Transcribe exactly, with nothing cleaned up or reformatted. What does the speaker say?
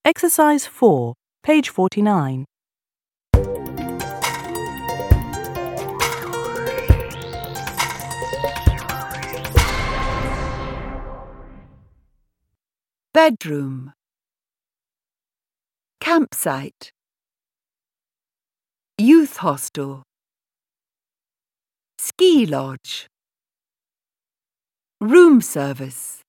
Exercise four, page forty-nine. Bedroom. Campsite. Youth hostel. Ski lodge. Room service.